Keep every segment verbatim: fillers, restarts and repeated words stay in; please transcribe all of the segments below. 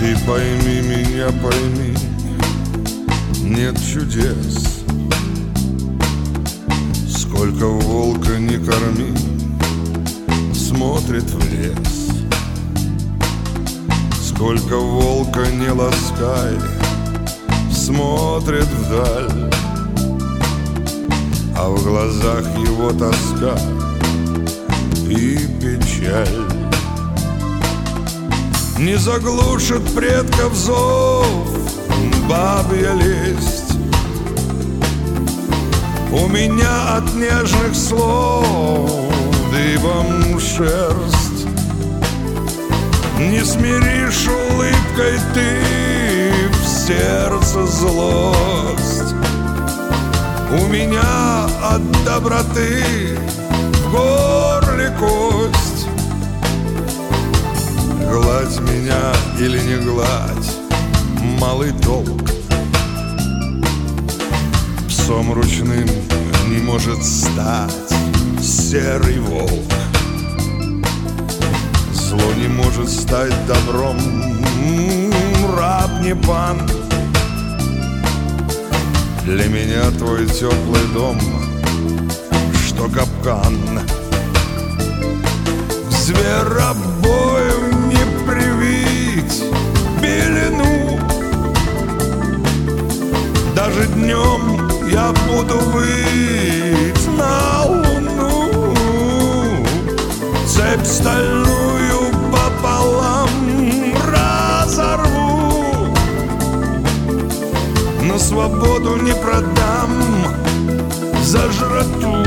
Ты пойми меня, пойми, нет чудес. Сколько волка не корми, смотрит в лес. Сколько волка не ласкай, смотрит вдаль. А в глазах его тоска и печаль. Не заглушит предков зов бабья лесть. У меня от нежных слов дыбом шерсть. Не смиришь улыбкой ты в сердце злость. У меня от доброты в горле кость. Гладь меня или не гладь, малый толк. Псом ручным не может стать серый волк. Зло не может стать добром, раб не пан. Для меня твой теплый дом, что капкан. Зверобою не привить белину. Даже днем я буду выть на луну. Цепь стальную пополам разорву, но свободу не продам за жратву.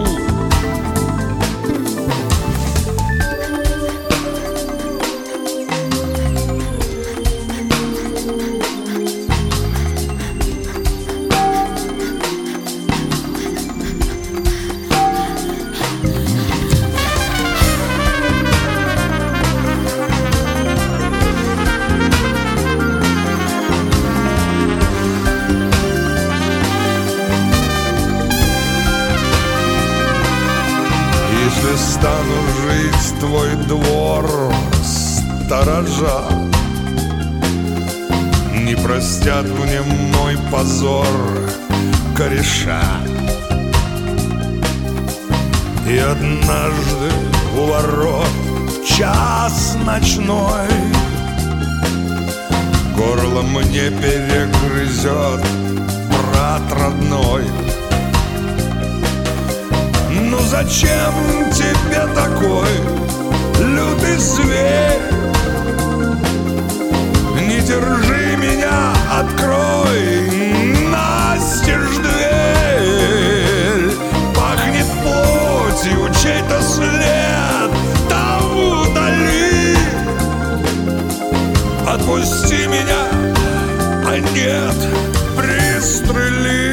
Если стану жить твой двор сторожа, не простят мне мой позор кореша. И однажды у ворот в час ночной горло мне перегрызет брат родной. Ну зачем тебе такой лютый зверь? Не держи меня, открой настежь дверь. Пахнет плотью чей-то след, там удали. Отпусти меня, а нет, пристрели.